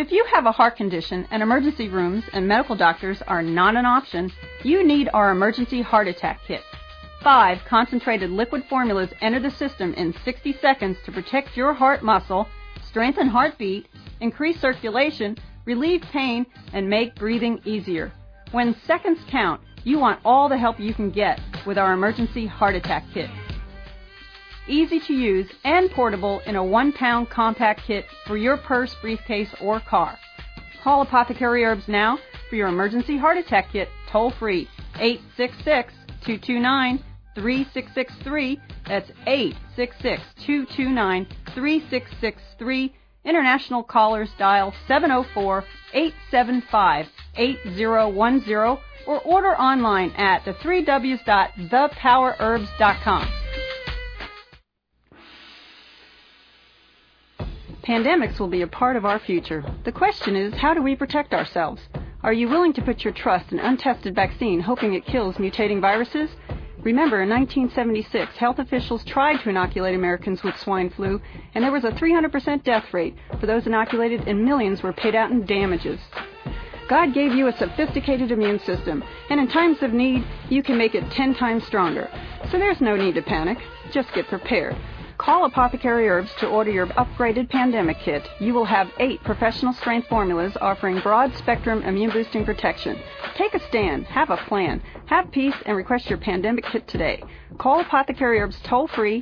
If you have a heart condition and emergency rooms and medical doctors are not an option, you need our Emergency Heart Attack Kit. 5 concentrated liquid formulas enter the system in 60 seconds to protect your heart muscle, strengthen heartbeat, increase circulation, relieve pain, and make breathing easier. When seconds count, you want all the help you can get with our Emergency Heart Attack Kit. Easy to use and portable in a 1-pound compact kit for your purse, briefcase, or car. Call Apothecary Herbs now for your Emergency Heart Attack Kit toll free, 866-229-3663. That's 866-229-3663. International callers dial 704-875-8010 or order online at the3ws.thepowerherbs.com. Pandemics will be a part of our future. The question is, how do we protect ourselves? Are you willing to put your trust in untested vaccine, hoping it kills mutating viruses? Remember, in 1976, health officials tried to inoculate Americans with swine flu, and there was a 300% death rate for those inoculated, and millions were paid out in damages. God gave you a sophisticated immune system, and in times of need, you can make it 10 times stronger. So there's no need to panic. Just get prepared. Call Apothecary Herbs to order your upgraded pandemic kit. You will have 8 professional-strength formulas offering broad-spectrum immune-boosting protection. Take a stand. Have a plan. Have peace and request your pandemic kit today. Call Apothecary Herbs toll-free,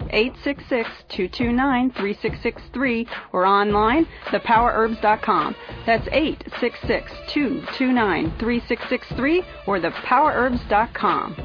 866-229-3663, or online, thepowerherbs.com. That's 866-229-3663, or thepowerherbs.com.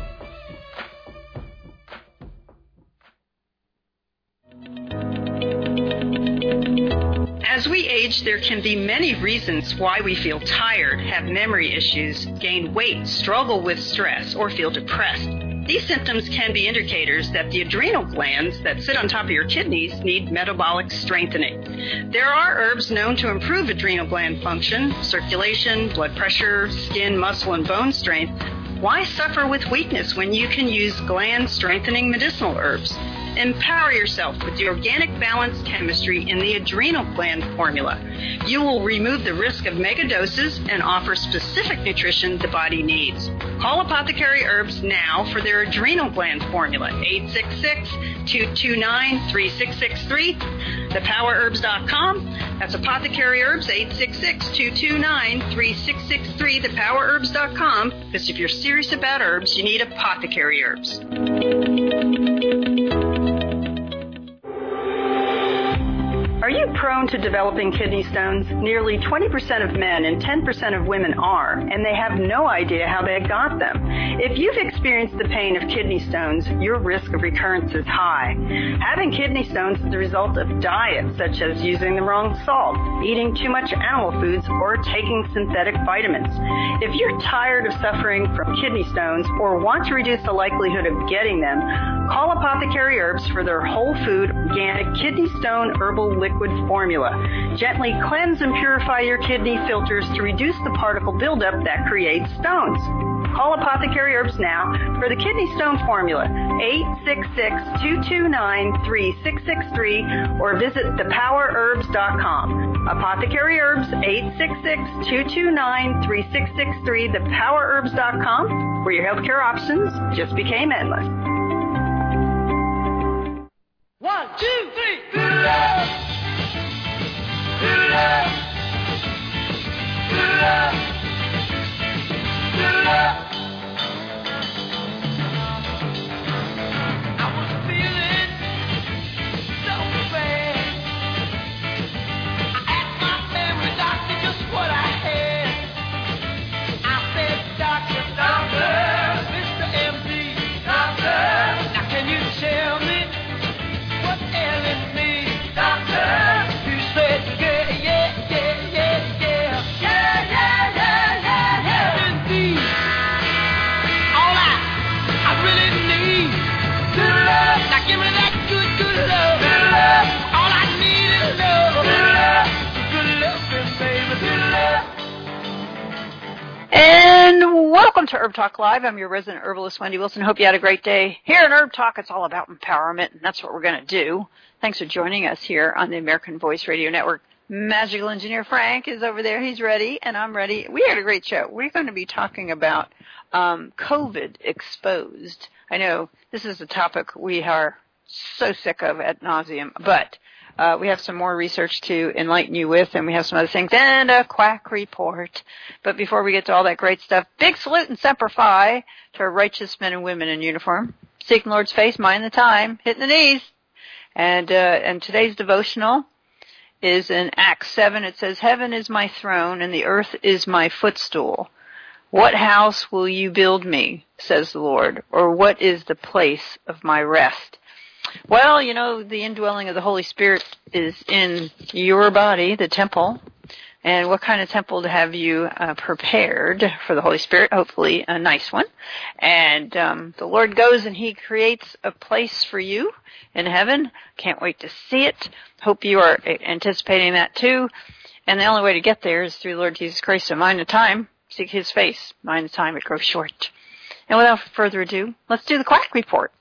As we age, there can be many reasons why we feel tired, have memory issues, gain weight, struggle with stress, or feel depressed. These symptoms can be indicators that the adrenal glands that sit on top of your kidneys need metabolic strengthening. There are herbs known to improve adrenal gland function, circulation, blood pressure, skin, muscle, and bone strength. Why suffer with weakness when you can use gland-strengthening medicinal herbs? Empower yourself with the organic balanced chemistry in the adrenal gland formula. You will remove the risk of megadoses and offer specific nutrition the body needs. Call Apothecary Herbs now for their adrenal gland formula, 866-229-3663, thepowerherbs.com. That's Apothecary Herbs, 866-229-3663, thepowerherbs.com. Because if you're serious about herbs, you need Apothecary Herbs. Are you prone to developing kidney stones? Nearly 20% of men and 10% of women are, and they have no idea how they got them. If you've experienced the pain of kidney stones, your risk of recurrence is high. Having kidney stones is the result of diets such as using the wrong salt, eating too much animal foods, or taking synthetic vitamins. If you're tired of suffering from kidney stones or want to reduce the likelihood of getting them, call Apothecary Herbs for their whole food, organic kidney stone herbal liquid formula. Gently cleanse and purify your kidney filters to reduce the particle buildup that creates stones. Call Apothecary Herbs now for the kidney stone formula, 866-229-3663, or visit thepowerherbs.com. Apothecary Herbs, 866-229-3663, thepowerherbs.com, where your healthcare options just became endless. 1, 2, 3, love. Love. Love. Love. I was feeling so bad. I asked my family doctor just what I had. I said, Doctor, Mr. MD, Doctor, now can you tell me what's ailing me, Doctor? He said, And welcome to Herb Talk Live. I'm your resident herbalist, Wendy Wilson. Hope you had a great day. Here in Herb Talk, it's all about empowerment, and that's what we're going to do. Thanks for joining us here on the American Voice Radio Network. Magical Engineer Frank is over there. He's ready, and I'm ready. We had a great show. We're going to be talking about COVID exposed. I know this is a topic we are so sick of ad nauseum, but we have some more research to enlighten you with, and we have some other things, and a quack report. But before we get to all that great stuff, big salute and semper fi to our righteous men and women in uniform. Seeking Lord's face, mind the time, hitting the knees. And today's devotional is in Acts 7. It says, "Heaven is my throne, and the earth is my footstool. What house will you build me, says the Lord, or what is the place of my rest?" Well, you know, the indwelling of the Holy Spirit is in your body, the temple. And what kind of temple have you prepared for the Holy Spirit? Hopefully a nice one. And the Lord goes and He creates a place for you in heaven. Can't wait to see it. Hope you are anticipating that too. And the only way to get there is through the Lord Jesus Christ. So mind the time. Seek His face. Mind the time. It grows short. And without further ado, let's do the quack report.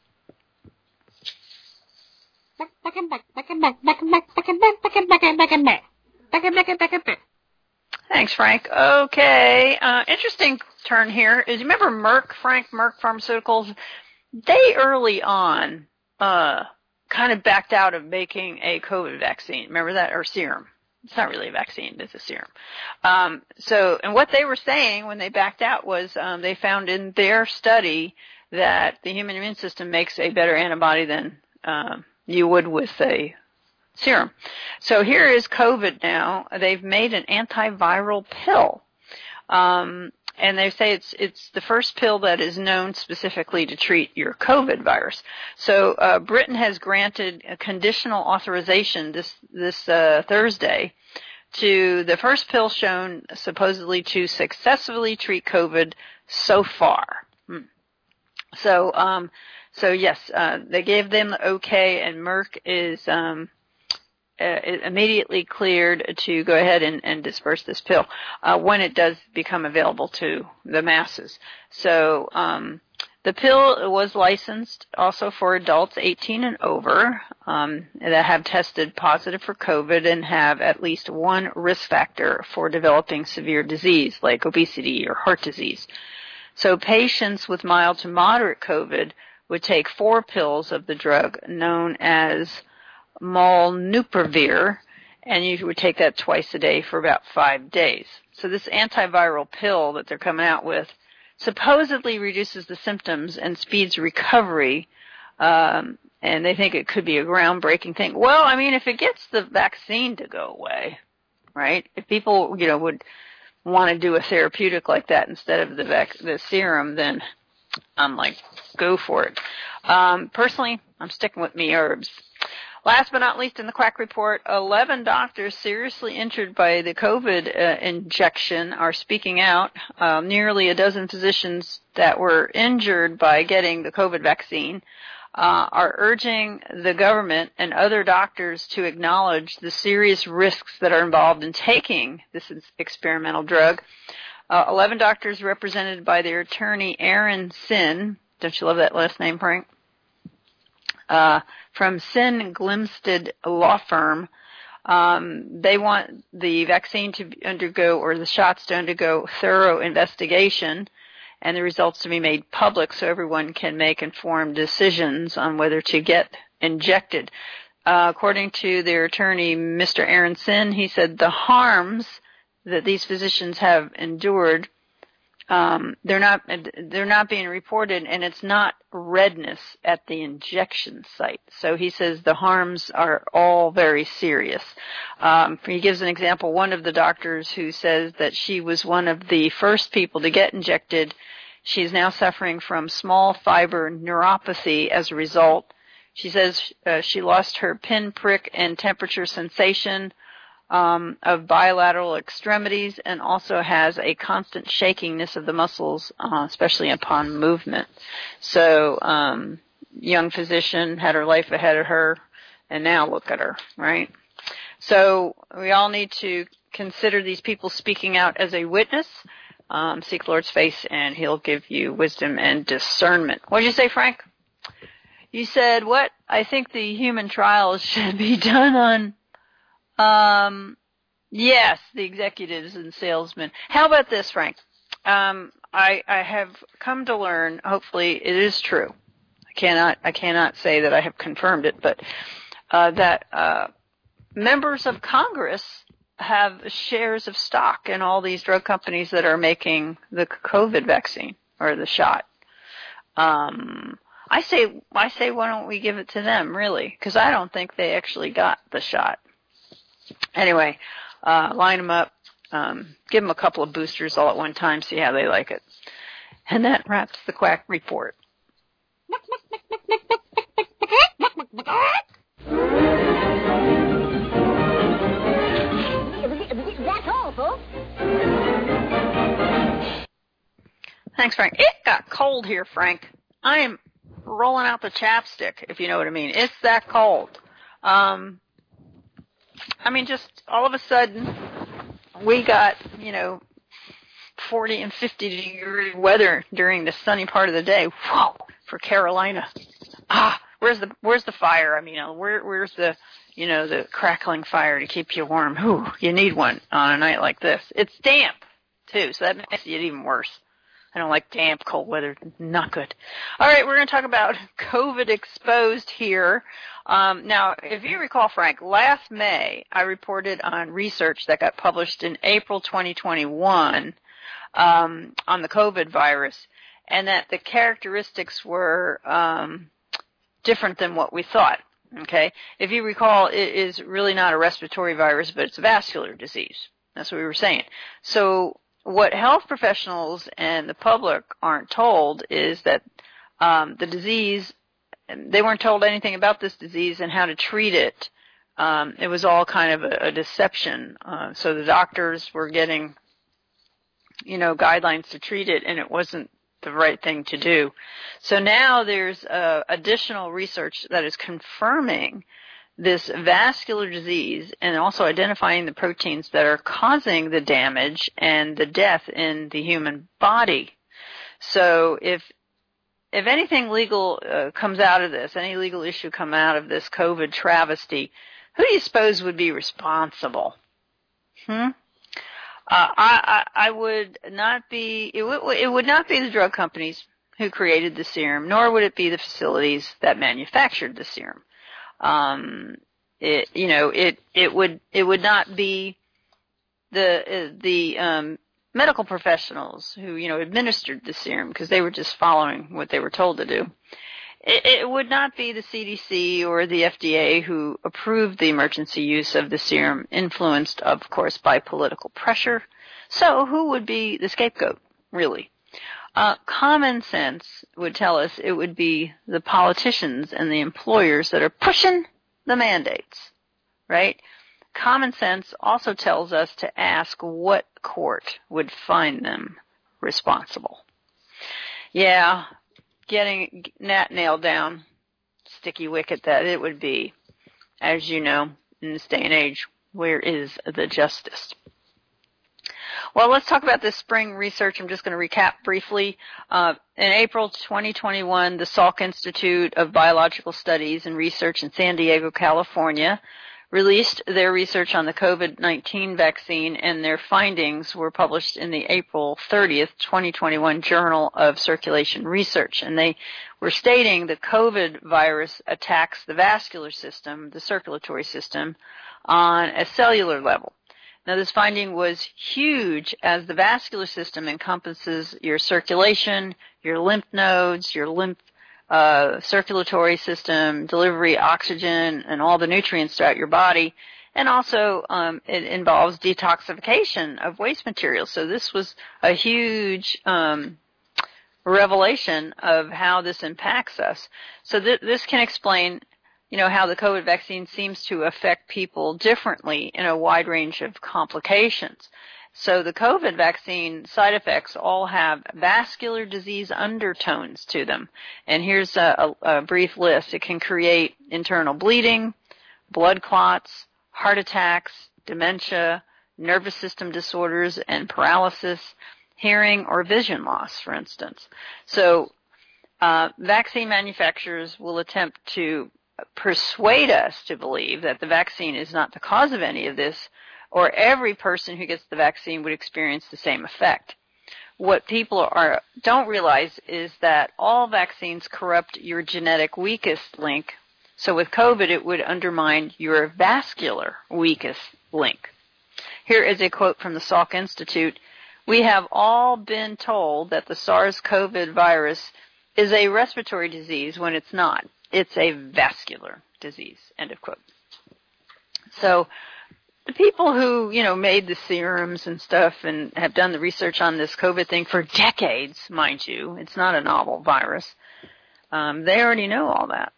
Thanks, Frank. Okay, interesting turn here is, you remember Merck Pharmaceuticals? They early on kind of backed out of making a COVID vaccine. Remember that? Or serum. It's not really a vaccine, it's a serum. And what they were saying when they backed out was they found in their study that the human immune system makes a better antibody than you would with a serum. So here is COVID now. They've made an antiviral pill. And they say it's the first pill that is known specifically to treat your COVID virus. So Britain has granted a conditional authorization this Thursday to the first pill shown supposedly to successfully treat COVID so far. So yes, they gave them the okay, and Merck is immediately cleared to go ahead and disperse this pill when it does become available to the masses. So the pill was licensed also for adults 18 and over that have tested positive for COVID and have at least one risk factor for developing severe disease like obesity or heart disease. So patients with mild to moderate COVID would take 4 pills of the drug known as molnupiravir, and you would take that twice a day for about 5 days. So this antiviral pill that they're coming out with supposedly reduces the symptoms and speeds recovery, and they think it could be a groundbreaking thing. Well, I mean, if it gets the vaccine to go away, right? If people, would want to do a therapeutic like that instead of the serum, then I'm like, go for it. Personally, I'm sticking with me herbs. Last but not least in the quack report, 11 doctors seriously injured by the COVID injection are speaking out. Nearly a dozen physicians that were injured by getting the COVID vaccine are urging the government and other doctors to acknowledge the serious risks that are involved in taking this experimental drug. 11 doctors represented by their attorney, Aaron Sin. Don't you love that last name, Frank? From Sin Glimstead Law Firm. They want the vaccine to undergo, or the shots to undergo, thorough investigation and the results to be made public so everyone can make informed decisions on whether to get injected. According to their attorney, Mr. Aaron Sin, he said the harms that these physicians have endured, they're not being reported, and it's not redness at the injection site. So he says the harms are all very serious. He gives an example. One of the doctors who says that she was one of the first people to get injected, she's now suffering from small fiber neuropathy as a result. She says she lost her pinprick and temperature sensation of bilateral extremities, and also has a constant shakiness of the muscles, especially upon movement. So, young physician, had her life ahead of her, and now look at her, right? So we all need to consider these people speaking out as a witness. Seek Lord's face, and He'll give you wisdom and discernment. What did you say, Frank? You said, what? I think the human trials should be done Yes, the executives and salesmen. How about this, Frank? I have come to learn, hopefully it is true. I cannot say that I have confirmed it, but that members of Congress have shares of stock in all these drug companies that are making the COVID vaccine or the shot. I say, why don't we give it to them, really? Because I don't think they actually got the shot. Anyway, line them up, give them a couple of boosters all at one time, see how they like it. And that wraps the Quack Report. That's all, folks. Thanks, Frank. It got cold here, Frank. I am rolling out the chapstick, if you know what I mean. It's that cold. Just all of a sudden, we got, 40 and 50 degree weather during the sunny part of the day. Whoa, for Carolina. Where's the fire? Where's the, the crackling fire to keep you warm? Whew, you need one on a night like this. It's damp, too, so that makes it even worse. I don't like damp, cold weather. Not good. All right, we're going to talk about COVID exposed here. Now, if you recall, Frank, last May I reported on research that got published in April 2021 on the COVID virus, and that the characteristics were different than what we thought. Okay? If you recall, it is really not a respiratory virus, but it's a vascular disease. That's what we were saying. So what health professionals and the public aren't told is that the disease, they weren't told anything about this disease and how to treat it. It was all kind of a deception. So the doctors were getting, guidelines to treat it, and it wasn't the right thing to do. So now there's additional research that is confirming this vascular disease and also identifying the proteins that are causing the damage and the death in the human body. So if anything legal comes out of this, any legal issue come out of this COVID travesty, who do you suppose would be responsible? I would not be, it would not be the drug companies who created the serum, nor would it be the facilities that manufactured the serum. It would not be the medical professionals who, administered the serum because they were just following what they were told to do. It would not be the CDC or the FDA who approved the emergency use of the serum, influenced, of course, by political pressure. So who would be the scapegoat, really? Common sense would tell us it would be the politicians and the employers that are pushing the mandates, right? Common sense also tells us to ask what court would find them responsible. Yeah, getting that nailed down, sticky wicket that it would be. As you know, in this day and age, where is the justice? Well, let's talk about this spring research. I'm just going to recap briefly. In April 2021, the Salk Institute of Biological Studies and Research in San Diego, California, released their research on the COVID-19 vaccine, and their findings were published in the April 30th, 2021 Journal of Circulation Research. And they were stating the COVID virus attacks the vascular system, the circulatory system, on a cellular level. Now, this finding was huge, as the vascular system encompasses your circulation, your lymph nodes, your lymph circulatory system, delivery oxygen, and all the nutrients throughout your body. And also, it involves detoxification of waste materials. So this was a huge revelation of how this impacts us. So this can explain, how the COVID vaccine seems to affect people differently in a wide range of complications. So the COVID vaccine side effects all have vascular disease undertones to them. And here's a brief list. It can create internal bleeding, blood clots, heart attacks, dementia, nervous system disorders, and paralysis, hearing or vision loss, for instance. So vaccine manufacturers will attempt to persuade us to believe that the vaccine is not the cause of any of this, or every person who gets the vaccine would experience the same effect. What people don't realize is that all vaccines corrupt your genetic weakest link. So with COVID, it would undermine your vascular weakest link. Here is a quote from the Salk Institute. We have all been told that the SARS-CoV virus is a respiratory disease when it's not. It's a vascular disease, end of quote. So the people who, made the serums and stuff and have done the research on this COVID thing for decades, mind you, it's not a novel virus, they already know all that.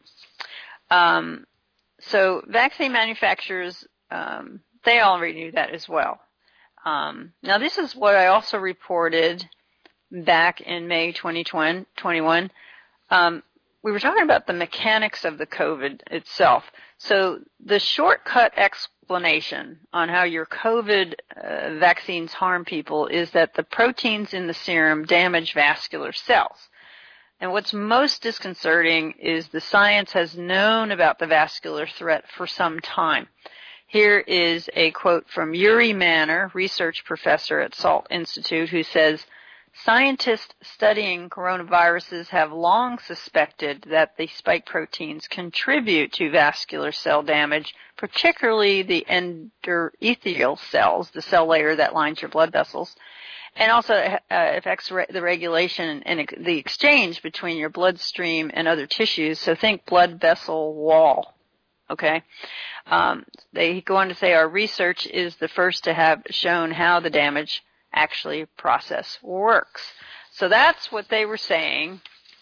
So vaccine manufacturers, they already knew that as well. Now this is what I also reported back in May 2021. We were talking about the mechanics of the COVID itself. So the shortcut explanation on how your COVID vaccines harm people is that the proteins in the serum damage vascular cells. And what's most disconcerting is the science has known about the vascular threat for some time. Here is a quote from Uri Manor, research professor at Salk Institute, who says, scientists studying coronaviruses have long suspected that the spike proteins contribute to vascular cell damage, particularly the endothelial cells, the cell layer that lines your blood vessels, and also affects the regulation and the exchange between your bloodstream and other tissues. So think blood vessel wall. Okay? They go on to say our research is the first to have shown how the damage actually process works. So that's what they were saying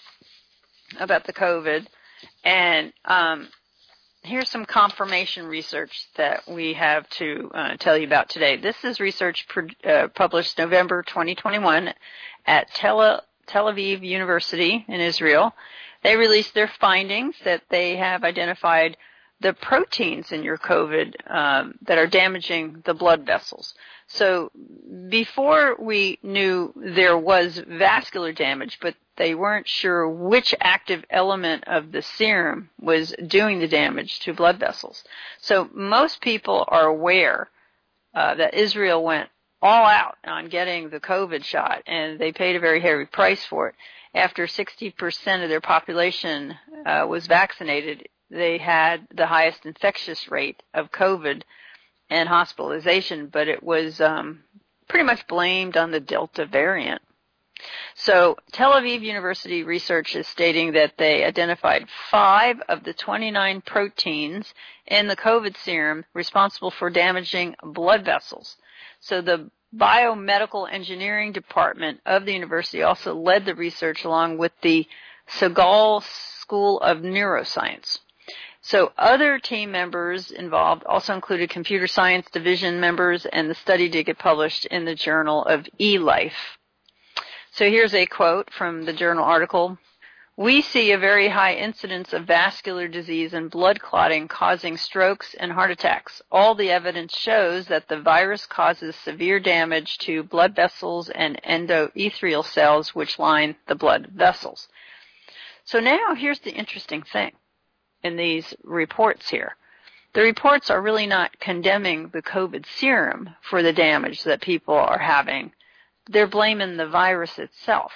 about the COVID. And here's some confirmation research that we have to tell you about today. This is research published November 2021 at Tel Aviv University in Israel. They released their findings that they have identified the proteins in your COVID that are damaging the blood vessels. So before we knew there was vascular damage, but they weren't sure which active element of the serum was doing the damage to blood vessels. So most people are aware that Israel went all out on getting the COVID shot, and they paid a very heavy price for it. After 60% of their population was vaccinated, they had the highest infectious rate of COVID and hospitalization, but it was pretty much blamed on the Delta variant. So Tel Aviv University research is stating that they identified 5 of the 29 proteins in the COVID serum responsible for damaging blood vessels. So the biomedical engineering department of the university also led the research along with the Segal School of Neuroscience. So other team members involved also included computer science division members, and the study did get published in the Journal of eLife. So here's a quote from the journal article. We see a very high incidence of vascular disease and blood clotting causing strokes and heart attacks. All the evidence shows that the virus causes severe damage to blood vessels and endothelial cells which line the blood vessels. So now here's the interesting thing in these reports here. The reports are really not condemning the COVID serum for the damage that people are having. They're blaming the virus itself.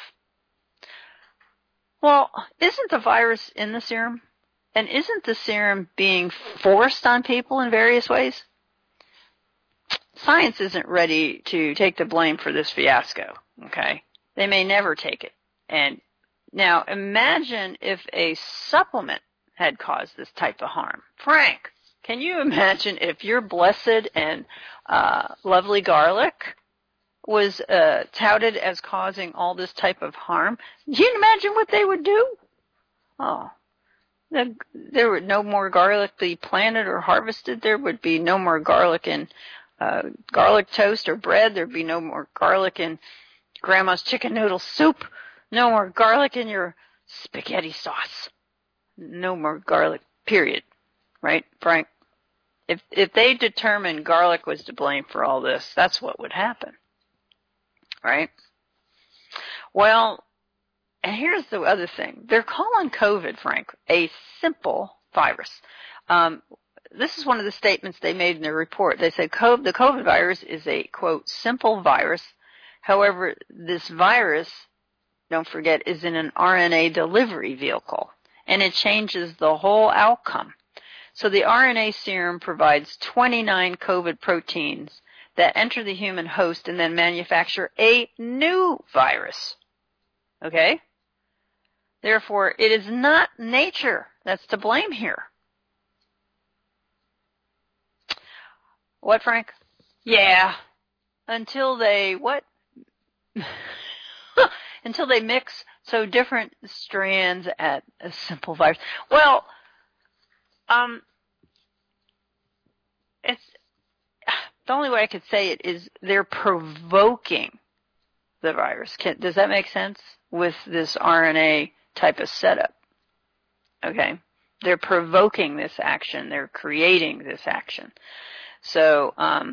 Well, isn't the virus in the serum? And isn't the serum being forced on people in various ways? Science isn't ready to take the blame for this fiasco, okay? They may never take it. And now imagine if a supplement had caused this type of harm. Frank, can you imagine if your blessed and lovely garlic was touted as causing all this type of harm? Can you imagine what they would do? Oh, there would no more garlic be planted or harvested. There would be no more garlic in garlic toast or bread. There'd be no more garlic in grandma's chicken noodle soup. No more garlic in your spaghetti sauce. No more garlic, period. Right, Frank? If they determined garlic was to blame for all this, that's what would happen. Right? Well, and here's the other thing. They're calling COVID, Frank, a simple virus. This is one of the statements they made in their report. They said the COVID virus is a, quote, simple virus. However, this virus, don't forget, is in an RNA delivery vehicle, and it changes the whole outcome. So the RNA serum provides 29 COVID proteins that enter the human host and then manufacture a new virus. Okay? Therefore, it is not nature that's to blame here. What, Frank? Yeah. Until they, what? Until they mix so different strands at a simple virus. Well, it's the only way I could say it is they're provoking the virus. Does that make sense with this RNA type of setup? Okay. They're provoking this action. They're creating this action. So,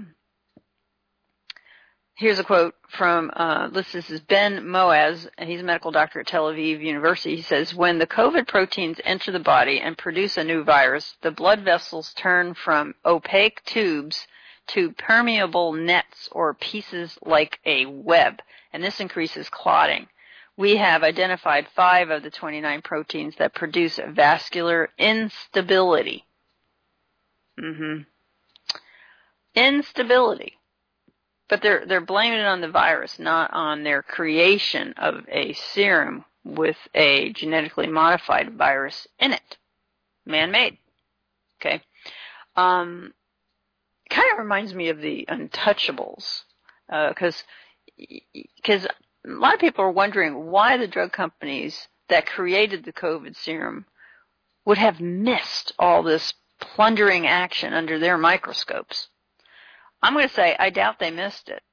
here's a quote from, this is Ben Moaz, and he's a medical doctor at Tel Aviv University. He says, when the COVID proteins enter the body and produce a new virus, the blood vessels turn from opaque tubes to permeable nets or pieces like a web, and this increases clotting. We have identified 5 of the 29 proteins that produce vascular instability. Instability. But they're blaming it on the virus, not on their creation of a serum with a genetically modified virus in it. Man-made. Okay. Kind of reminds me of the Untouchables. Because a lot of people are wondering why the drug companies that created the COVID serum would have missed all this plundering action under their microscopes. I'm going to say I doubt they missed it.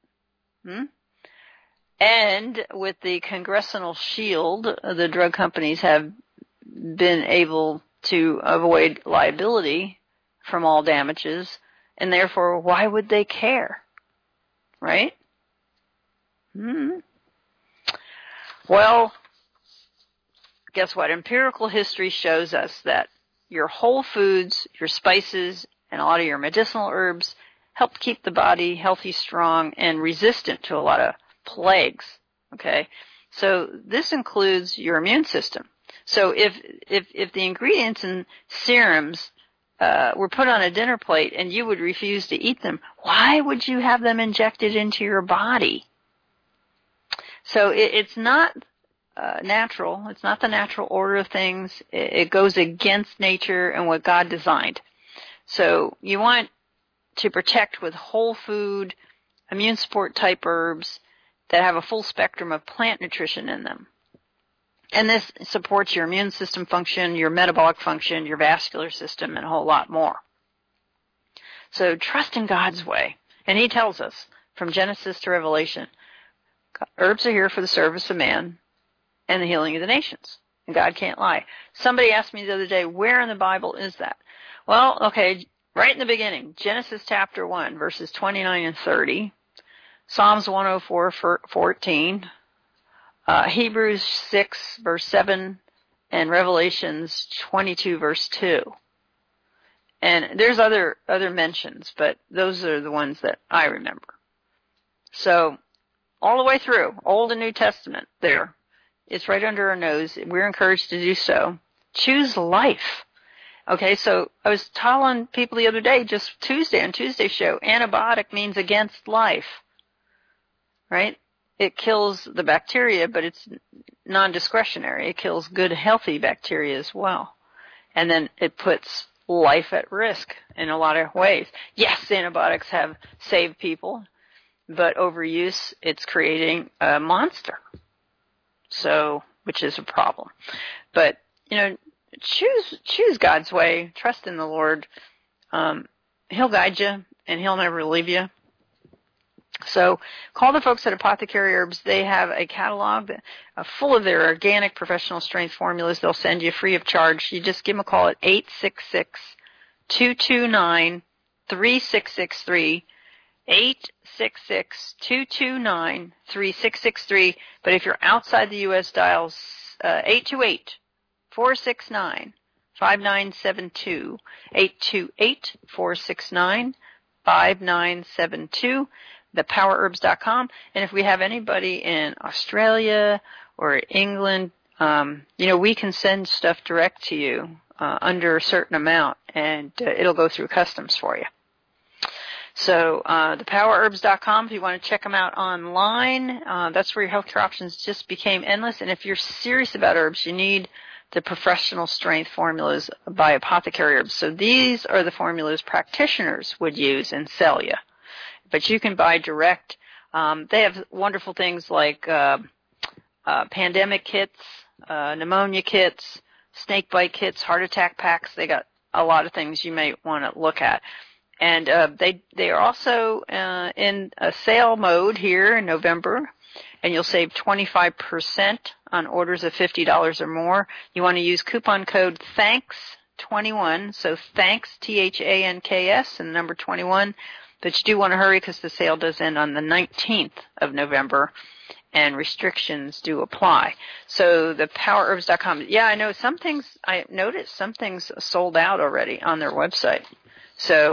And with the Congressional Shield, the drug companies have been able to avoid liability from all damages, and therefore, why would they care? Right? Well, guess what? Empirical history shows us that your whole foods, your spices, and a lot of your medicinal herbs help keep the body healthy, strong, and resistant to a lot of plagues. Okay? So this includes your immune system. So if the ingredients in serums were put on a dinner plate and you would refuse to eat them, why would you have them injected into your body? So it's not natural. It's not the natural order of things. It goes against nature and what God designed. So you want to protect with whole food, immune support type herbs that have a full spectrum of plant nutrition in them. And this supports your immune system function, your metabolic function, your vascular system, and a whole lot more. So trust in God's way. And he tells us from Genesis to Revelation, herbs are here for the service of man and the healing of the nations. And God can't lie. Somebody asked me the other day, where in the Bible is that? Well, okay, right in the beginning, Genesis chapter 1, verses 29 and 30, Psalms 104:14, Hebrews 6, verse 7, and Revelations 22, verse 2. And there's other mentions, but those are the ones that I remember. So, all the way through, Old and New Testament, there. It's right under our nose. We're encouraged to do so. Choose life. Okay, so I was telling people the other day, just on Tuesday's show, antibiotic means against life. Right? It kills the bacteria, but it's non-discretionary. It kills good, healthy bacteria as well. And then it puts life at risk in a lot of ways. Yes, antibiotics have saved people, but overuse, it's creating a monster. So, which is a problem. But, choose God's way. Trust in the Lord. He'll guide you, and he'll never leave you. So call the folks at Apothecary Herbs. They have a catalog full of their organic professional strength formulas. They'll send you free of charge. You just give them a call at 866-229-3663, 866-229-3663. But if you're outside the U.S., dial 828-469-5663. 5972, 828-469, 5972, thepowerherbs.com. And if we have anybody in Australia or England, we can send stuff direct to you under a certain amount, and it'll go through customs for you. So thepowerherbs.com, if you want to check them out online, that's where your healthcare options just became endless. And if you're serious about herbs, you need the professional strength formulas by Apothecary Herbs. So these are the formulas practitioners would use and sell you. But you can buy direct. They have wonderful things like pandemic kits, pneumonia kits, snake bite kits, heart attack packs. They got a lot of things you may want to look at. And they are also in a sale mode here in November, and you'll save 25% on orders of $50 or more. You want to use coupon code THANKS21, so thanks, THANKS, and the number 21. But you do want to hurry because the sale does end on the 19th of November, and restrictions do apply. So thepowerherbs.com. Yeah, I know I noticed some things sold out already on their website. So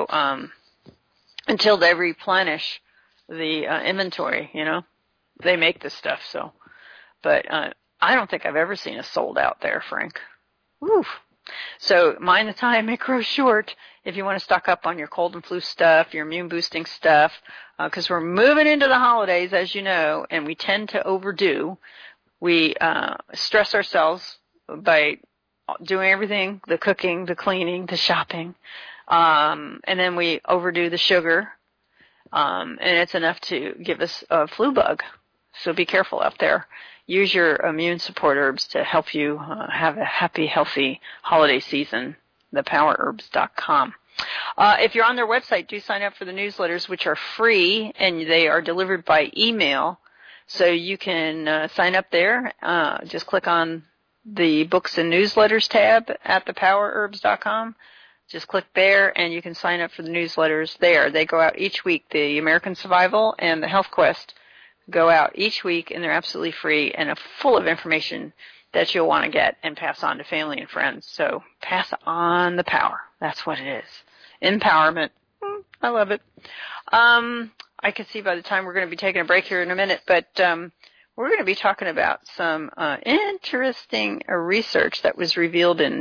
until they replenish the inventory, they make this stuff. So, but I don't think I've ever seen a sold out there, Frank. Woo. So mind the time, it grows short. If you want to stock up on your cold and flu stuff, your immune boosting stuff, because we're moving into the holidays, as you know, and we tend to overdo. We stress ourselves by doing everything: the cooking, the cleaning, the shopping. And then we overdo the sugar, and it's enough to give us a flu bug. So be careful out there. Use your immune support herbs to help you have a happy, healthy holiday season, thepowerherbs.com. If you're on their website, do sign up for the newsletters, which are free, and they are delivered by email. So you can sign up there. Just click on the Books and Newsletters tab at thepowerherbs.com. Just click there, and you can sign up for the newsletters there. They go out each week. The American Survival and the Health Quest go out each week, and they're absolutely free and are full of information that you'll want to get and pass on to family and friends. So pass on the power. That's what it is. Empowerment. I love it. I can see by the time we're going to be taking a break here in a minute, but we're going to be talking about some interesting research that was revealed in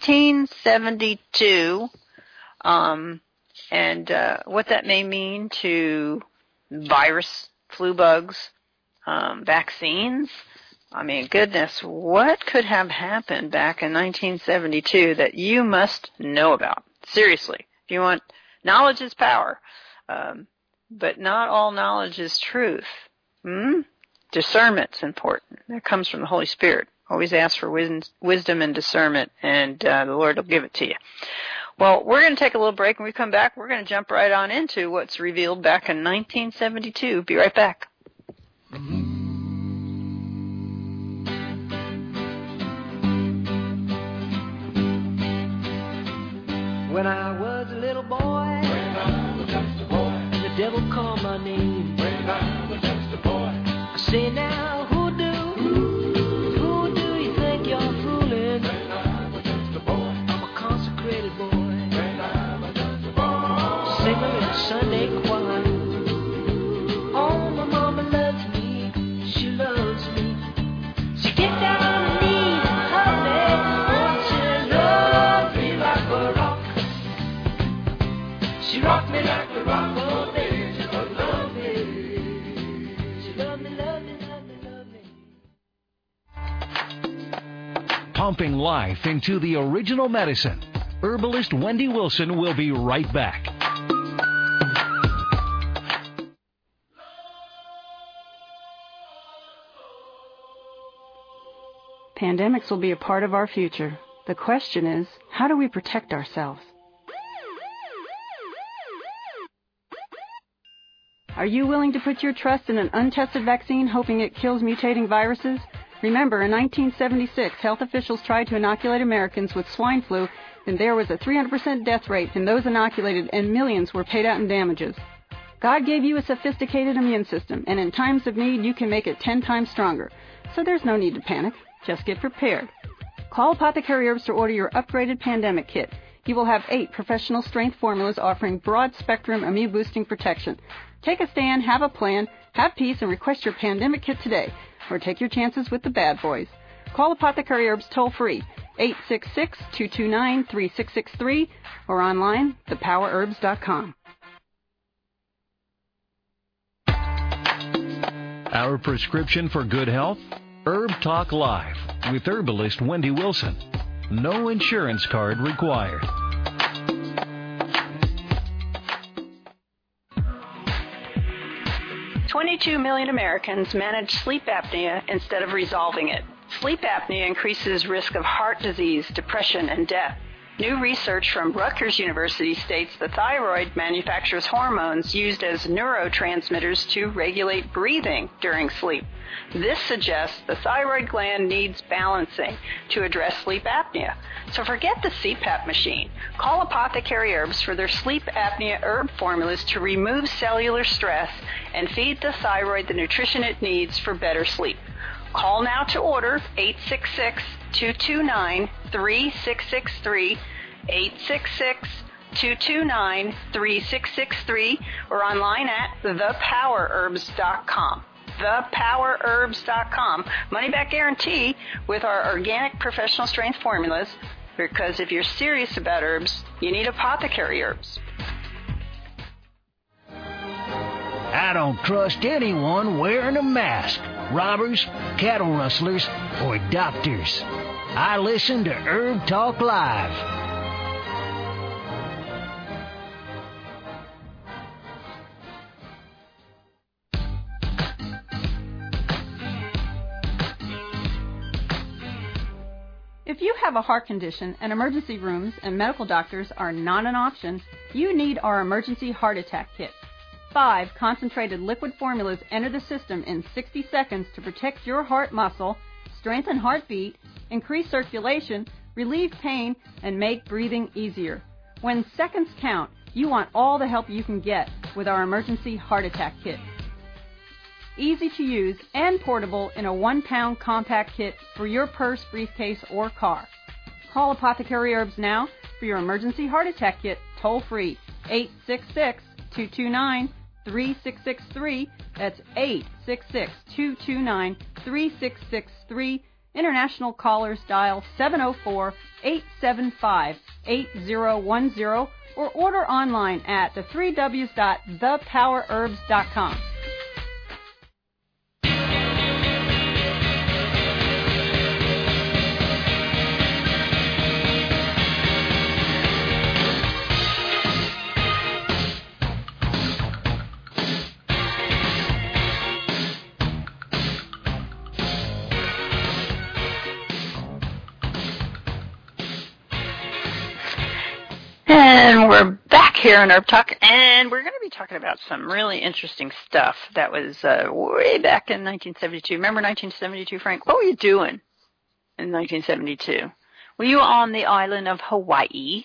1972, and what that may mean to virus, flu bugs, vaccines. I mean, goodness, what could have happened back in 1972 that you must know about? Seriously, if you want, knowledge is power, but not all knowledge is truth. Discernment's important. That comes from the Holy Spirit. Always ask for wisdom and discernment, and the Lord will give it to you. Well, we're going to take a little break. When we come back, we're going to jump right on into what's revealed back in 1972. Be right back. When I was a little boy, the devil called my name. I say now, who do you think you're fooling? I'm a consecrated boy, singer in Sunday choir. Oh, my mama loves me, she loves me. She get down on her knees and hug me. Oh, she loves me like a rock. She rocked me like a rock, oh baby. She loved me. She loved me, loved me, loved me, loved me. Pumping life into the original medicine. Herbalist Wendy Wilson will be right back. Pandemics will be a part of our future. The question is, how do we protect ourselves? Are you willing to put your trust in an untested vaccine hoping it kills mutating viruses? Remember, in 1976, health officials tried to inoculate Americans with swine flu, and there was a 300% death rate in those inoculated, and millions were paid out in damages. God gave you a sophisticated immune system, and in times of need, you can make it 10 times stronger. So there's no need to panic. Just get prepared. Call Apothecary Herbs to order your upgraded pandemic kit. You will have 8 professional strength formulas offering broad-spectrum immune-boosting protection. Take a stand, have a plan, have peace, and request your pandemic kit today, or take your chances with the bad boys. Call Apothecary Herbs toll-free, 866-229-3663, or online, thepowerherbs.com. Our prescription for good health? Herb Talk Live with herbalist Wendy Wilson. No insurance card required. $22 million Americans manage sleep apnea instead of resolving it. Sleep apnea increases risk of heart disease, depression, and death. New research from Rutgers University states the thyroid manufactures hormones used as neurotransmitters to regulate breathing during sleep. This suggests the thyroid gland needs balancing to address sleep apnea. So forget the CPAP machine. Call Apothecary Herbs for their sleep apnea herb formulas to remove cellular stress and feed the thyroid the nutrition it needs for better sleep. Call now to order 866-229-3663, 866-229-3663, or online at thepowerherbs.com. thepowerherbs.com. Money back guarantee with our organic professional strength formulas, because if you're serious about herbs, you need Apothecary Herbs. I don't trust anyone wearing a mask. Robbers, cattle rustlers, or doctors. I listen to Herb Talk Live. If you have a heart condition and emergency rooms and medical doctors are not an option, you need our emergency heart attack kit. 5 concentrated liquid formulas enter the system in 60 seconds to protect your heart muscle, strengthen heartbeat, increase circulation, relieve pain, and make breathing easier. When seconds count, you want all the help you can get with our emergency heart attack kit. Easy to use and portable in a 1-pound compact kit for your purse, briefcase, or car. Call Apothecary Herbs now for your emergency heart attack kit toll-free, 866-229-3663. That's 866-229-3663. International callers dial 704-875-8010 or order online at the 3Ws.thepowerherbs.com. And we're back here on Herb Talk, and we're going to be talking about some really interesting stuff that was way back in 1972. Remember 1972, Frank? What were you doing in 1972? Were you on the island of Hawaii?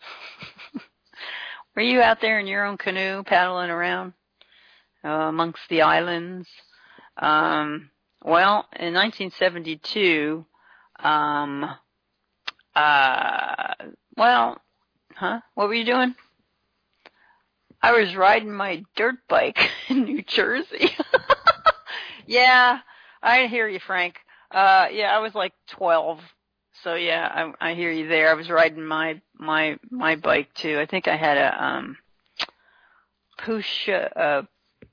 Were you out there in your own canoe paddling around amongst the islands? Well, in 1972, what were you doing? I was riding my dirt bike in New Jersey. Yeah, I hear you, Frank. Yeah, I was like 12. So yeah, I hear you there. I was riding my bike too. I think I had a Peugeot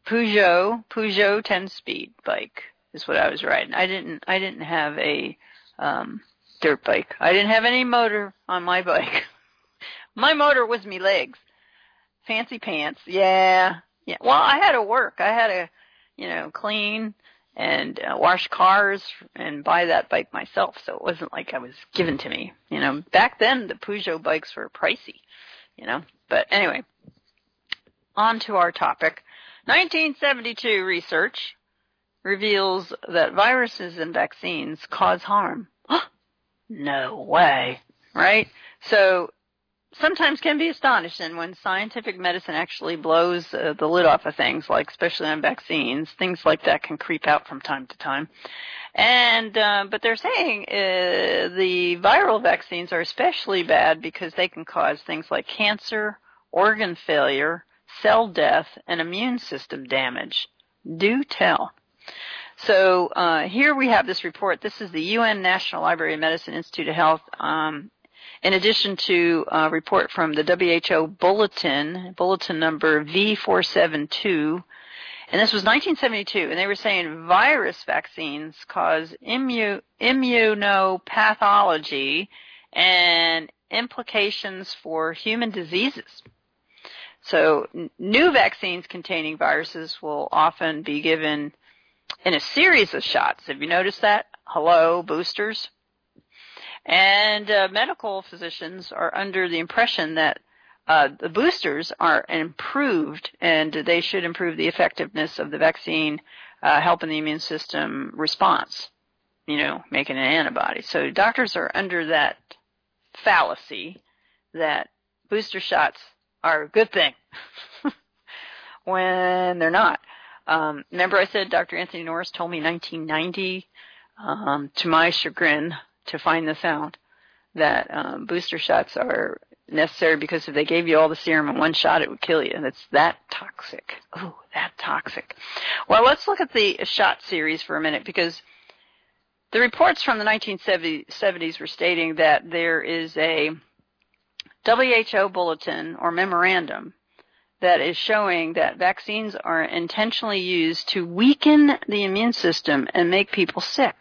10-speed bike is what I was riding. I didn't have a dirt bike. I didn't have any motor on my bike. My motor was me legs. Fancy pants. Yeah. Well, I had to work. I had to, clean and wash cars and buy that bike myself. So it wasn't like I was given to me. Back then the Peugeot bikes were pricey, But anyway, on to our topic. 1972 research reveals that viruses and vaccines cause harm. No way. Right? So sometimes can be astonishing when scientific medicine actually blows the lid off of things, like especially on vaccines. Things like that can creep out from time to time. And but they're saying the viral vaccines are especially bad because they can cause things like cancer, organ failure, cell death, and immune system damage. Do tell. So here we have this report. This is the UN National Library of Medicine Institute of Health. In addition to a report from the WHO bulletin number V472, and this was 1972, and they were saying virus vaccines cause immunopathology and implications for human diseases. So new vaccines containing viruses will often be given in a series of shots. Have you noticed that? Hello, boosters. And medical physicians are under the impression that the boosters are improved, and they should improve the effectiveness of the vaccine, helping the immune system response, making an antibody. So doctors are under that fallacy that booster shots are a good thing when they're not. Remember I said Dr. Anthony Norris told me in 1990, to my chagrin, to find this out, that booster shots are necessary because if they gave you all the serum in one shot, it would kill you. And it's that toxic. Oh, that toxic. Well, let's look at the shot series for a minute, because the reports from the 1970s were stating that there is a WHO bulletin or memorandum that is showing that vaccines are intentionally used to weaken the immune system and make people sick.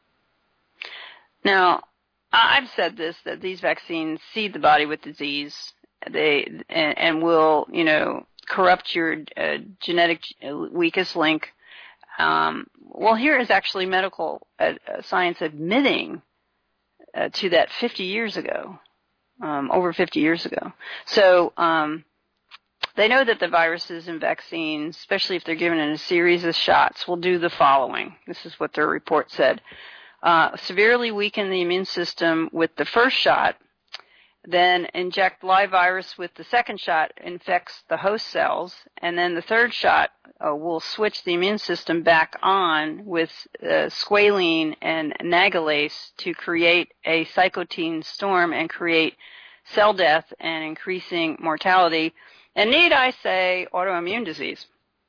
Now, I've said this, that these vaccines seed the body with disease, and will, corrupt your genetic weakest link. Well, here is actually medical science admitting to that 50 years ago, over 50 years ago. So they know that the viruses in vaccines, especially if they're given in a series of shots, will do the following. This is what their report said. Severely weaken the immune system with the first shot, then inject live virus with the second shot, infects the host cells, and then the third shot will switch the immune system back on with squalene and nagalase to create a cytokine storm and create cell death and increasing mortality, and need I say autoimmune disease.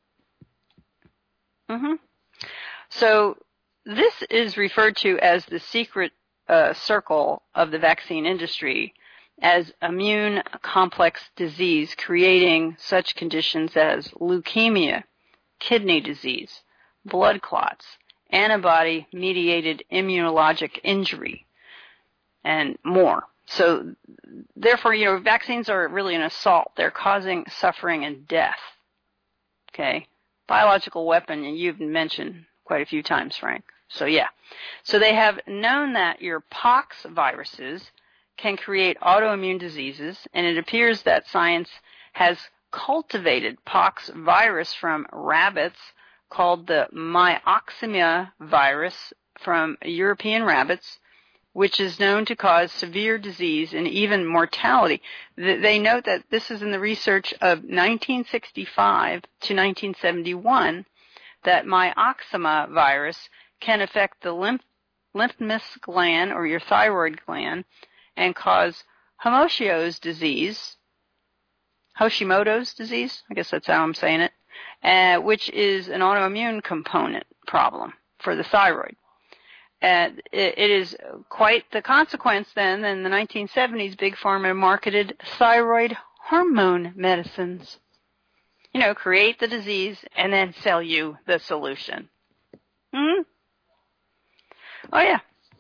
So this is referred to as the secret circle of the vaccine industry, as immune complex disease, creating such conditions as leukemia, kidney disease, blood clots, antibody-mediated immunologic injury, and more. So therefore, vaccines are really an assault. They're causing suffering and death. Okay? Biological weapon, and you've mentioned quite a few times, Frank. So yeah. So they have known that your pox viruses can create autoimmune diseases, and it appears that science has cultivated pox virus from rabbits called the Myxoma virus from European rabbits, which is known to cause severe disease and even mortality. They note that this is in the research of 1965 to 1971, that Myxoma virus can affect the lymphatic gland or your thyroid gland and cause Hashimoto's disease, I guess that's how I'm saying it, which is an autoimmune component problem for the thyroid. And it is quite the consequence then in the 1970s, Big Pharma marketed thyroid hormone medicines. Create the disease and then sell you the solution. Oh, yeah.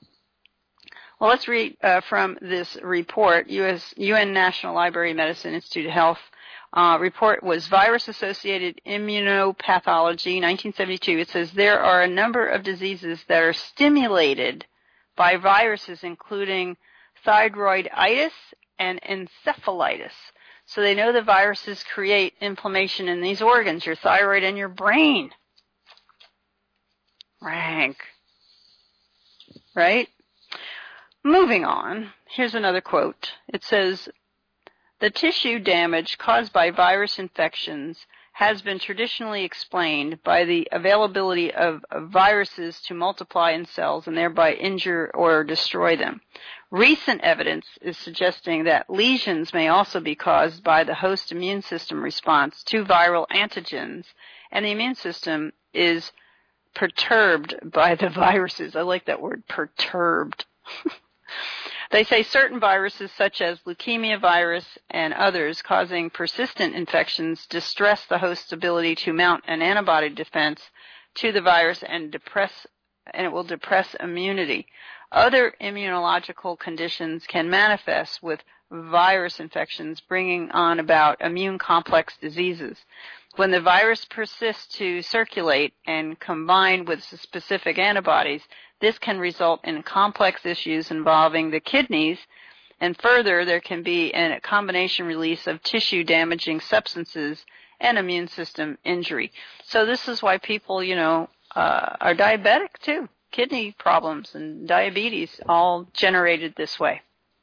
Well, let's read from this report, UN National Library of Medicine Institute of Health. Report was Virus-Associated Immunopathology, 1972. It says there are a number of diseases that are stimulated by viruses, including thyroiditis and encephalitis. So they know the viruses create inflammation in these organs, your thyroid and your brain. Rank. Right? Moving on, here's another quote. It says, The tissue damage caused by virus infections has been traditionally explained by the availability of viruses to multiply in cells and thereby injure or destroy them. Recent evidence is suggesting that lesions may also be caused by the host immune system response to viral antigens, and the immune system is perturbed by the viruses. I like that word, perturbed. They say certain viruses such as leukemia virus and others causing persistent infections distress the host's ability to mount an antibody defense to the virus and it will depress immunity. Other immunological conditions can manifest with virus infections, bringing on about immune complex diseases. When the virus persists to circulate and combine with specific antibodies, this can result in complex issues involving the kidneys, and further, there can be a combination release of tissue-damaging substances and immune system injury. So this is why people, are diabetic too. Kidney problems and diabetes all generated this way.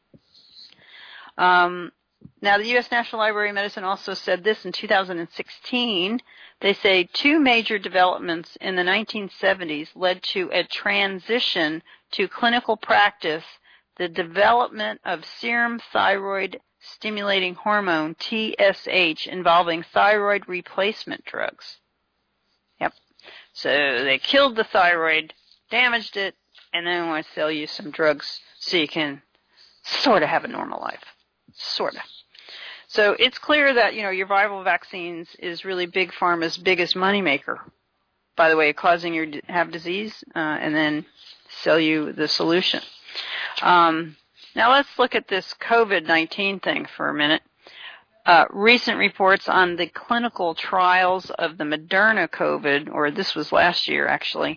Now, the U.S. National Library of Medicine also said this in 2016. They say two major developments in the 1970s led to a transition to clinical practice, the development of serum thyroid stimulating hormone, TSH, involving thyroid replacement drugs. Yep. So they killed the thyroid, damaged it, and then want to sell you some drugs so you can sort of have a normal life. Sort of. So it's clear that, your viral vaccines is really big pharma's biggest moneymaker, by the way, causing you to have disease and then sell you the solution. Now let's look at this COVID-19 thing for a minute. Recent reports on the clinical trials of the Moderna COVID, or this was last year actually,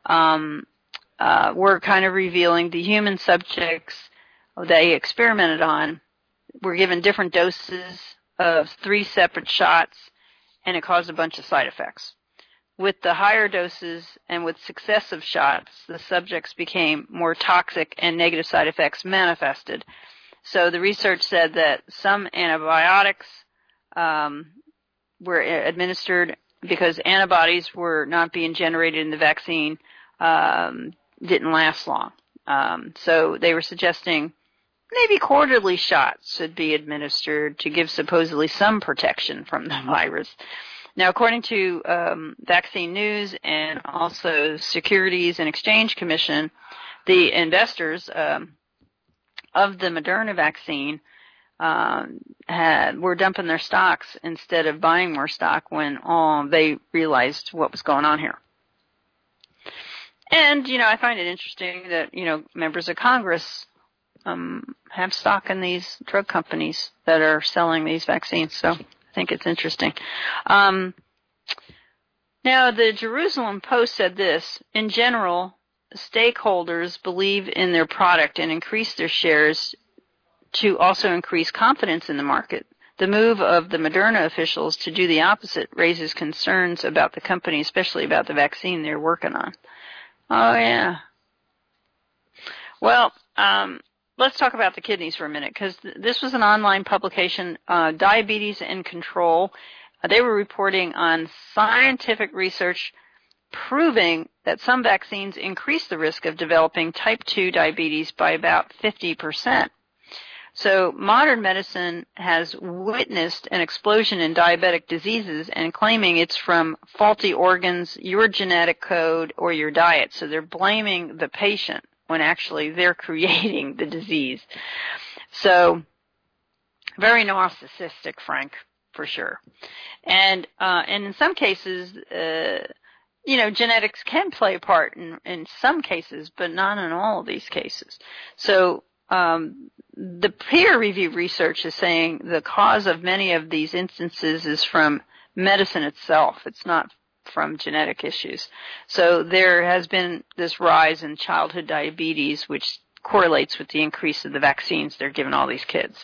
were kind of revealing the human subjects they experimented on were given different doses of 3 separate shots, and it caused a bunch of side effects. With the higher doses and with successive shots, the subjects became more toxic and negative side effects manifested. So the research said that some antibiotics were administered because antibodies were not being generated in the vaccine, didn't last long. So they were suggesting maybe quarterly shots should be administered to give supposedly some protection from the virus. Now, according to Vaccine News and also Securities and Exchange Commission, the investors of the Moderna vaccine were dumping their stocks instead of buying more stock when they realized what was going on here. And, I find it interesting that, members of Congress have stock in these drug companies that are selling these vaccines. So I think it's interesting. Now, the Jerusalem Post said this: in general, stakeholders believe in their product and increase their shares to also increase confidence in the market. The move of the Moderna officials to do the opposite raises concerns about the company, especially about the vaccine they're working on. Oh, yeah. Well, let's talk about the kidneys for a minute, because this was an online publication, Diabetes in Control. They were reporting on scientific research proving that some vaccines increase the risk of developing type 2 diabetes by about 50%. So modern medicine has witnessed an explosion in diabetic diseases and claiming it's from faulty organs, your genetic code, or your diet. So they're blaming the patient when actually they're creating the disease. So very narcissistic, Frank, for sure. And in some cases, genetics can play a part in some cases, but not in all of these cases. So the peer-reviewed research is saying the cause of many of these instances is from medicine itself. It's not from genetic issues. So there has been this rise in childhood diabetes, which correlates with the increase of the vaccines they're giving all these kids.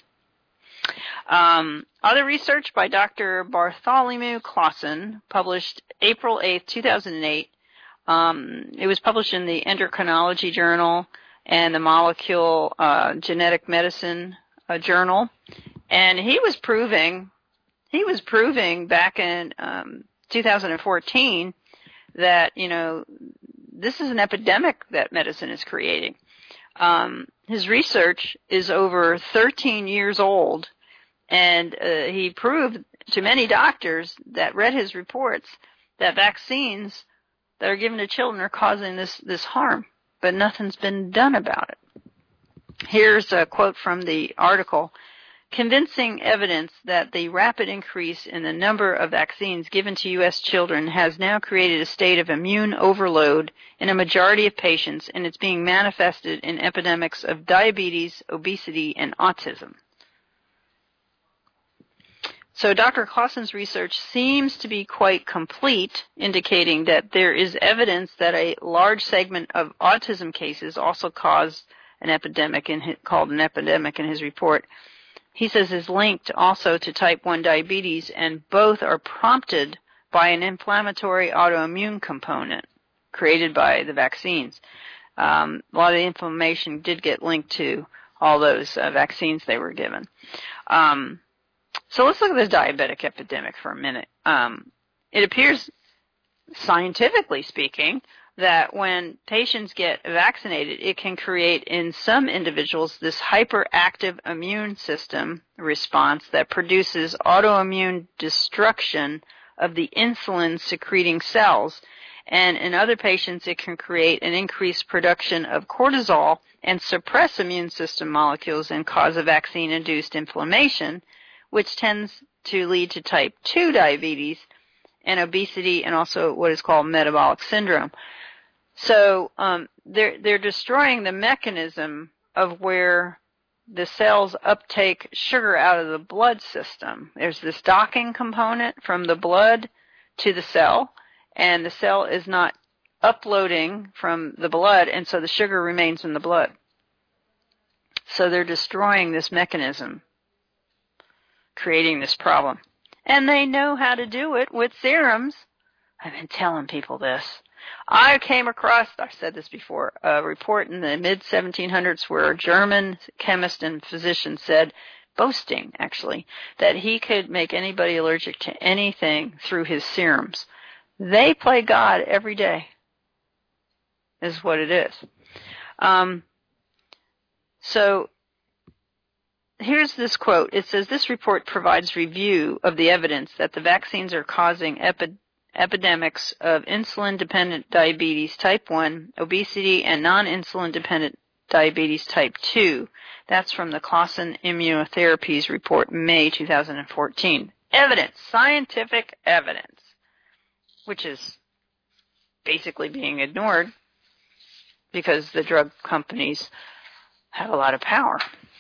Other research by Dr. Bartholomew Clausen, published April 8, 2008. It was published in the Endocrinology Journal and the Molecule Genetic Medicine Journal. And he was proving back in 2014 that, this is an epidemic that medicine is creating. His research is over 13 years old, and he proved to many doctors that read his reports that vaccines that are given to children are causing this harm, but nothing's been done about it. Here's a quote from the article. Convincing evidence that the rapid increase in the number of vaccines given to U.S. children has now created a state of immune overload in a majority of patients, and it's being manifested in epidemics of diabetes, obesity, and autism. So Dr. Clausen's research seems to be quite complete, indicating that there is evidence that a large segment of autism cases also cause an epidemic, called an epidemic in his report. He says is linked also to type 1 diabetes, and both are prompted by an inflammatory autoimmune component created by the vaccines. A lot of the inflammation did get linked to all those vaccines they were given. So let's look at this diabetic epidemic for a minute. It appears, scientifically speaking, that when patients get vaccinated, it can create in some individuals this hyperactive immune system response that produces autoimmune destruction of the insulin-secreting cells. And in other patients, it can create an increased production of cortisol and suppress immune system molecules and cause a vaccine-induced inflammation, which tends to lead to type 2 diabetes and obesity and also what is called metabolic syndrome. So they're destroying the mechanism of where the cells uptake sugar out of the blood system. There's this docking component from the blood to the cell, and the cell is not uploading from the blood, and so the sugar remains in the blood. So they're destroying this mechanism, creating this problem. And they know how to do it with serums. I've been telling people this. I came across, I've said this before, a report in the mid-1700s where a German chemist and physician said, boasting actually, that he could make anybody allergic to anything through his serums. They play God every day, is what it is. So here's this quote. It says, this report provides review of the evidence that the vaccines are causing epidemics of insulin-dependent diabetes type 1, obesity, and non-insulin-dependent diabetes type 2. That's from the Clausen Immunotherapies report, May 2014. Evidence, scientific evidence, which is basically being ignored because the drug companies have a lot of power.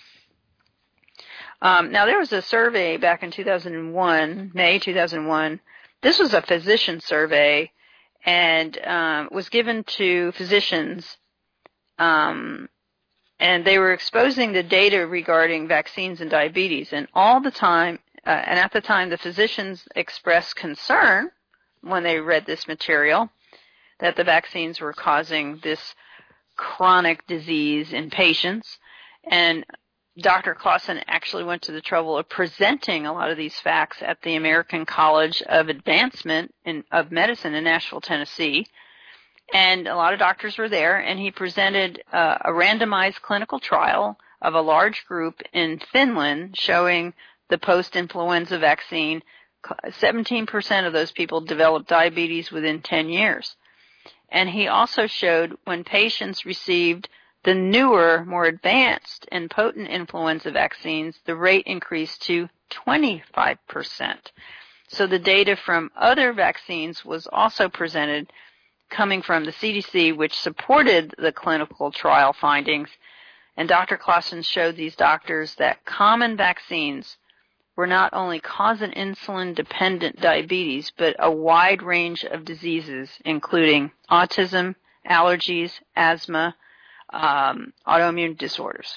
Now, there was a survey back in 2001, May 2001. This was a physician survey and was given to physicians, and they were exposing the data regarding vaccines and diabetes. And all the time, and at the time, the physicians expressed concern when they read this material that the vaccines were causing this chronic disease in patients. And Dr. Clausen actually went to the trouble of presenting a lot of these facts at the American College of Advancement of Medicine in Nashville, Tennessee. And a lot of doctors were there, and he presented a randomized clinical trial of a large group in Finland showing the post-influenza vaccine. 17% of those people developed diabetes within 10 years. And he also showed when patients received the newer, more advanced and potent influenza vaccines, the rate increased to 25%. So the data from other vaccines was also presented, coming from the CDC, which supported the clinical trial findings. And Dr. Clausen showed these doctors that common vaccines were not only causing insulin-dependent diabetes, but a wide range of diseases, including autism, allergies, asthma, autoimmune disorders.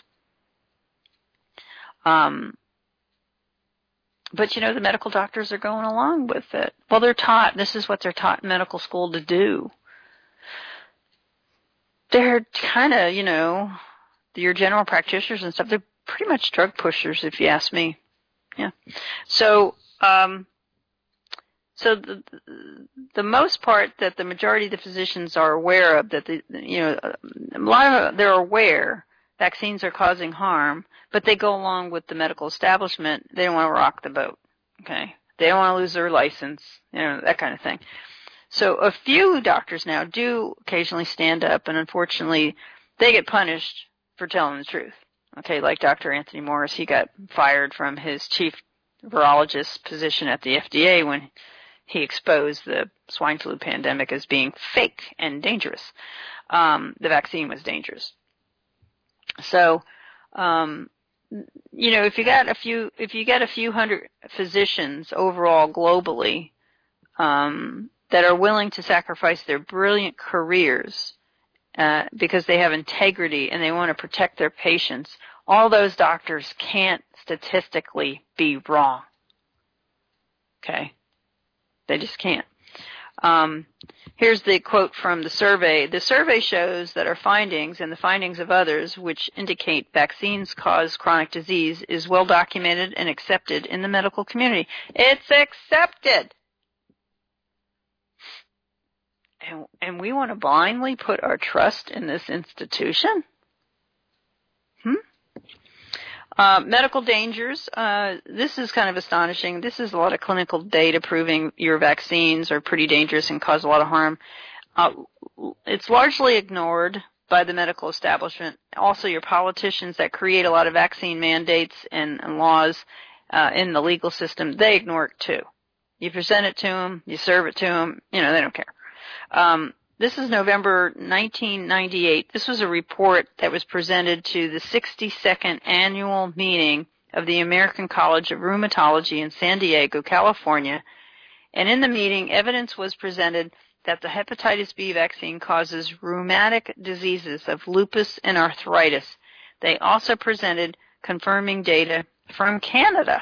But, the medical doctors are going along with it. Well, they're taught, this is what they're taught in medical school to do. They're kind of, your general practitioners and stuff, they're pretty much drug pushers, if you ask me. Yeah. So, so the most part that the majority of the physicians are aware of, that a lot of they're aware vaccines are causing harm, but they go along with the medical establishment. They don't want to rock the boat. Okay, they don't want to lose their license, that kind of thing. So a few doctors now do occasionally stand up, and unfortunately, they get punished for telling the truth. Okay, like Dr. Anthony Morris, he got fired from his chief virologist position at the FDA when he exposed the swine flu pandemic as being fake and dangerous. The vaccine was dangerous. So, if you get a few hundred physicians overall globally that are willing to sacrifice their brilliant careers because they have integrity and they want to protect their patients, all those doctors can't statistically be wrong. Okay? They just can't. Here's the quote from the survey. The survey shows that our findings and the findings of others which indicate vaccines cause chronic disease is well documented and accepted in the medical community. It's accepted! And we want to blindly put our trust in this institution? Medical dangers. This is kind of astonishing. This is a lot of clinical data proving your vaccines are pretty dangerous and cause a lot of harm. It's largely ignored by the medical establishment. Also, your politicians that create a lot of vaccine mandates and laws in the legal system, they ignore it too. You present it to them, you serve it to them, they don't care. This is November 1998. This was a report that was presented to the 62nd annual meeting of the American College of Rheumatology in San Diego, California. And in the meeting, evidence was presented that the hepatitis B vaccine causes rheumatic diseases of lupus and arthritis. They also presented confirming data from Canada.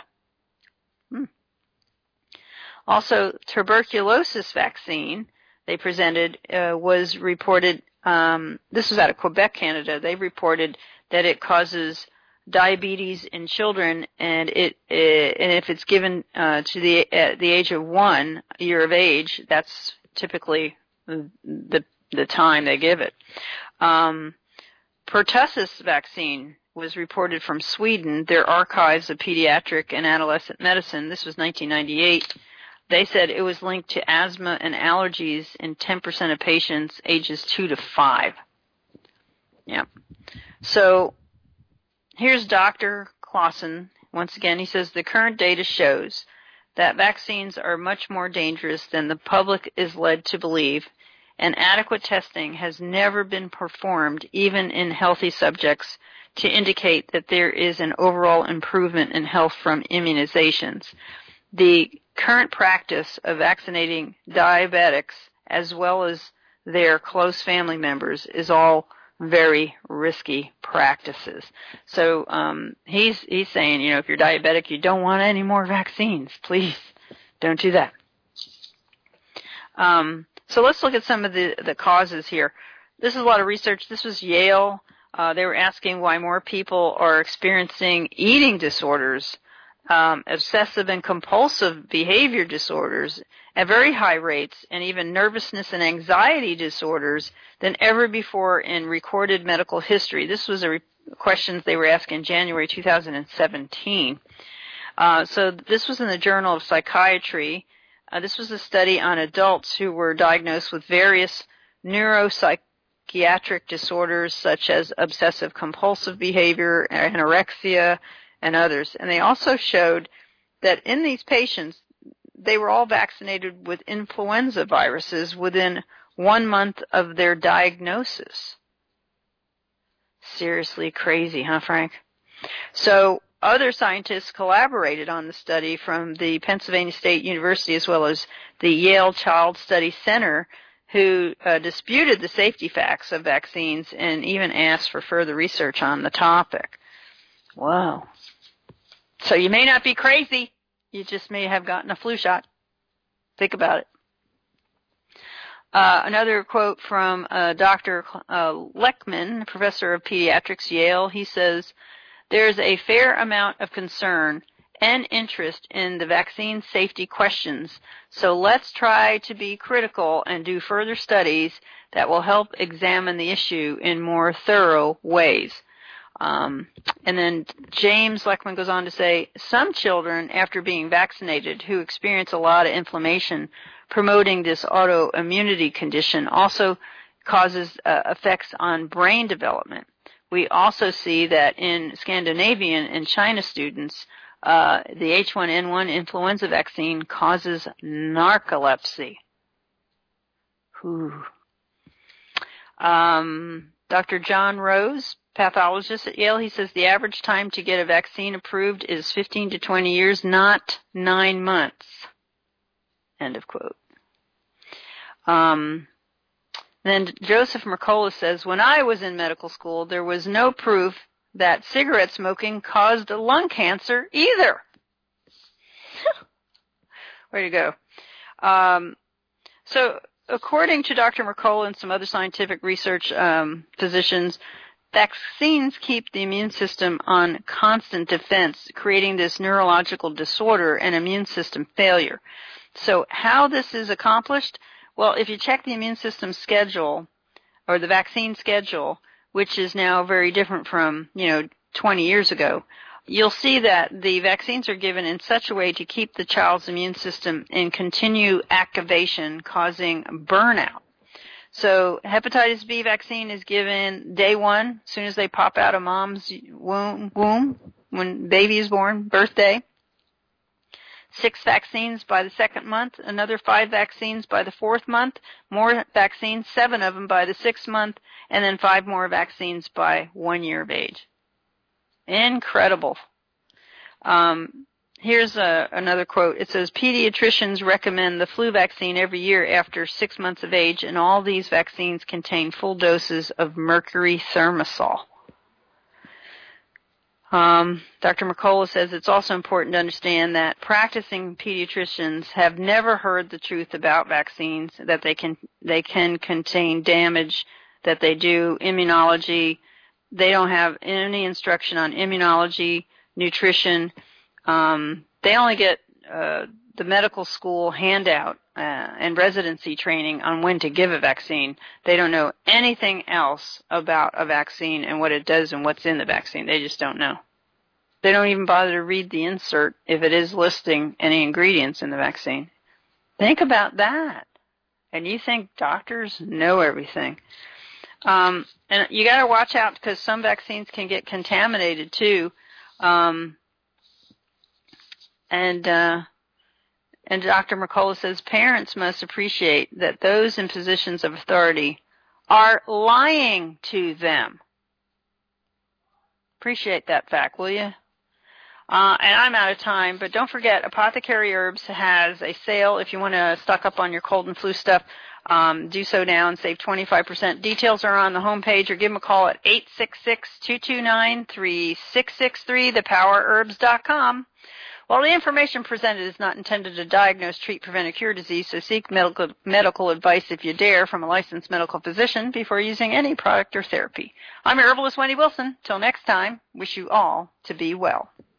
Also, tuberculosis vaccine they presented was reported, this was out of Quebec, Canada. They reported that it causes diabetes in children, and and if it's given to the age of 1 year of age, that's typically the time they give it. Pertussis vaccine was reported from Sweden, their archives of pediatric and adolescent medicine. This was 1998. They said it was linked to asthma and allergies in 10% of patients ages 2 to 5. Yeah. So here's Dr. Clausen. Once again, he says the current data shows that vaccines are much more dangerous than the public is led to believe, and adequate testing has never been performed, even in healthy subjects, to indicate that there is an overall improvement in health from immunizations. The current practice of vaccinating diabetics as well as their close family members is all very risky practices. So he's saying, if you're diabetic, you don't want any more vaccines. Please don't do that. So let's look at some of the causes here. This is a lot of research. This was Yale. They were asking why more people are experiencing eating disorders, obsessive and compulsive behavior disorders at very high rates, and even nervousness and anxiety disorders than ever before in recorded medical history. This was questions they were asking in January 2017. So this was in the Journal of Psychiatry. This was a study on adults who were diagnosed with various neuropsychiatric disorders such as obsessive compulsive behavior, anorexia, and others. And they also showed that in these patients, they were all vaccinated with influenza viruses within 1 month of their diagnosis. Seriously crazy, huh, Frank? So other scientists collaborated on the study from the Pennsylvania State University as well as the Yale Child Study Center, who disputed the safety facts of vaccines and even asked for further research on the topic. Wow. So you may not be crazy. You just may have gotten a flu shot. Think about it. Another quote from Dr. Leckman, professor of pediatrics, Yale. He says, "There's a fair amount of concern and interest in the vaccine safety questions. So let's try to be critical and do further studies that will help examine the issue in more thorough ways. And then James Leckman goes on to say, some children, after being vaccinated, who experience a lot of inflammation, promoting this autoimmunity condition, also causes effects on brain development. We also see that in Scandinavian and China students, the H1N1 influenza vaccine causes narcolepsy. Dr. John Rose, pathologist at Yale, he says the average time to get a vaccine approved is 15 to 20 years, not 9 months. End of quote. Then Joseph Mercola says, when I was in medical school, there was no proof that cigarette smoking caused lung cancer either. Way to go. So according to Dr. Mercola and some other scientific research physicians, vaccines keep the immune system on constant defense, creating this neurological disorder and immune system failure. So how this is accomplished? Well, if you check the immune system schedule or the vaccine schedule, which is now very different from, 20 years ago, you'll see that the vaccines are given in such a way to keep the child's immune system in continued activation, causing burnout. So hepatitis B vaccine is given day one, as soon as they pop out of mom's womb, when baby is born, birthday. 6 vaccines by the 2nd month, another 5 vaccines by the 4th month, more vaccines, 7 of them by the 6th month, and then 5 more vaccines by 1 year of age. Incredible. Here's another quote. It says, pediatricians recommend the flu vaccine every year after 6 months of age, and all these vaccines contain full doses of mercury thimerosal. Dr. Mercola says it's also important to understand that practicing pediatricians have never heard the truth about vaccines, that they can contain damage, that they do immunology. They don't have any instruction on immunology, nutrition. They only get the medical school handout and residency training on when to give a vaccine. They don't know anything else about a vaccine and what it does and what's in the vaccine. They just don't know. They don't even bother to read the insert if it is listing any ingredients in the vaccine. Think about that. And you think doctors know everything. And you got to watch out because some vaccines can get contaminated too. And Dr. Mercola says parents must appreciate that those in positions of authority are lying to them. Appreciate that fact, will you? And I'm out of time, but don't forget, Apothecary Herbs has a sale. If you want to stock up on your cold and flu stuff, do so now and save 25%. Details are on the homepage, or give them a call at 866-229-3663, thepowerherbs.com. While the information presented is not intended to diagnose, treat, prevent, or cure disease, so seek medical advice if you dare from a licensed medical physician before using any product or therapy. I'm your herbalist, Wendy Wilson. Till next time, wish you all to be well.